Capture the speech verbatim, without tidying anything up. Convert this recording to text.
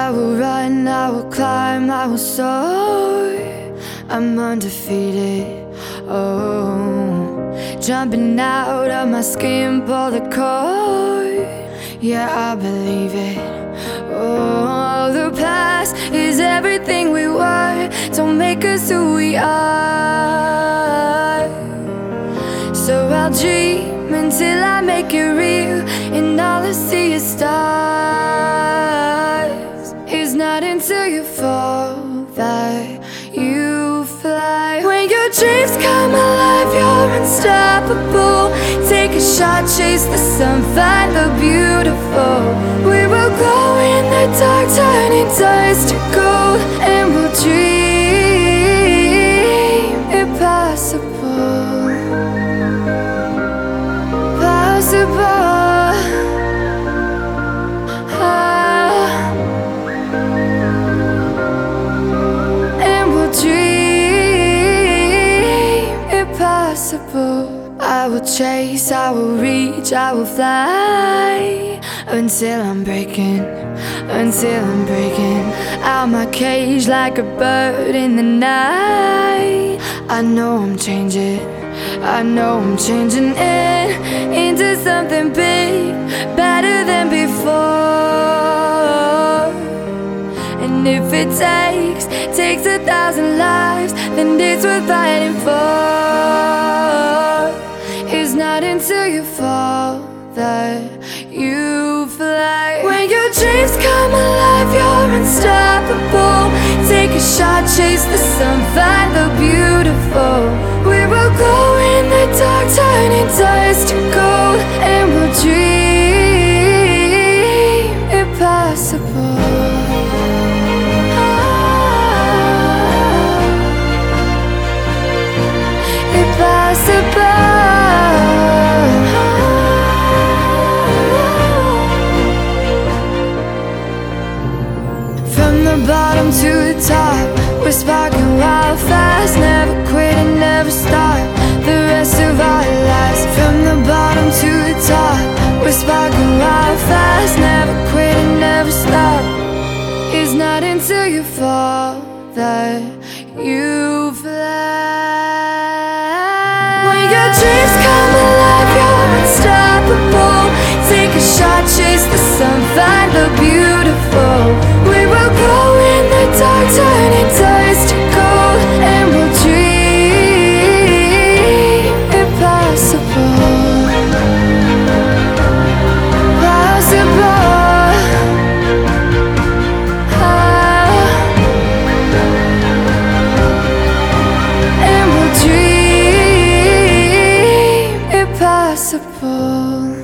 I will run, I will climb, I will soar. I'm undefeated, oh. Jumping out of my skin, pull the cord. Yeah, I believe it. Oh, the past is everything we were. Don't make us who we are. So I'll dream until I make it real, and all I see is stars. It's not until you fall that you fly. When your dreams come alive, you're unstoppable. Take a shot, chase the sun, find the beautiful. We will glow in the dark, turning dust to gold, and we'll dream impossible. Possible. Ah. And we'll dream impossible. I will chase, I will reach, I will fly until I'm breaking, until I'm breaking out my cage like a bird in the night. I know I'm changing, I know I'm changing it into something big, better than before. And if it takes, takes a thousand lives, then it's worth fighting for. It's not until you fall that you fly. When your dreams come alive, you're unstoppable. Take a shot, chase the sun, find the beautiful. We will go in the dark, turning dust to gold, and we'll dream impossible. Ah, impossible. From the bottom to the top, we're sparking wild fast. Never quit and never stop the rest of our lives. From the bottom to the top, we're sparking wild fast. Never quit and never stop. It's not until you fall that you fly. When your dreams come alive, you're unstoppable. Take a shot, chase the sun, find the beautiful. We will glow in the dark, turning dust to gold, and we'll dream impossible. Possible. Ah. And we'll dream impossible.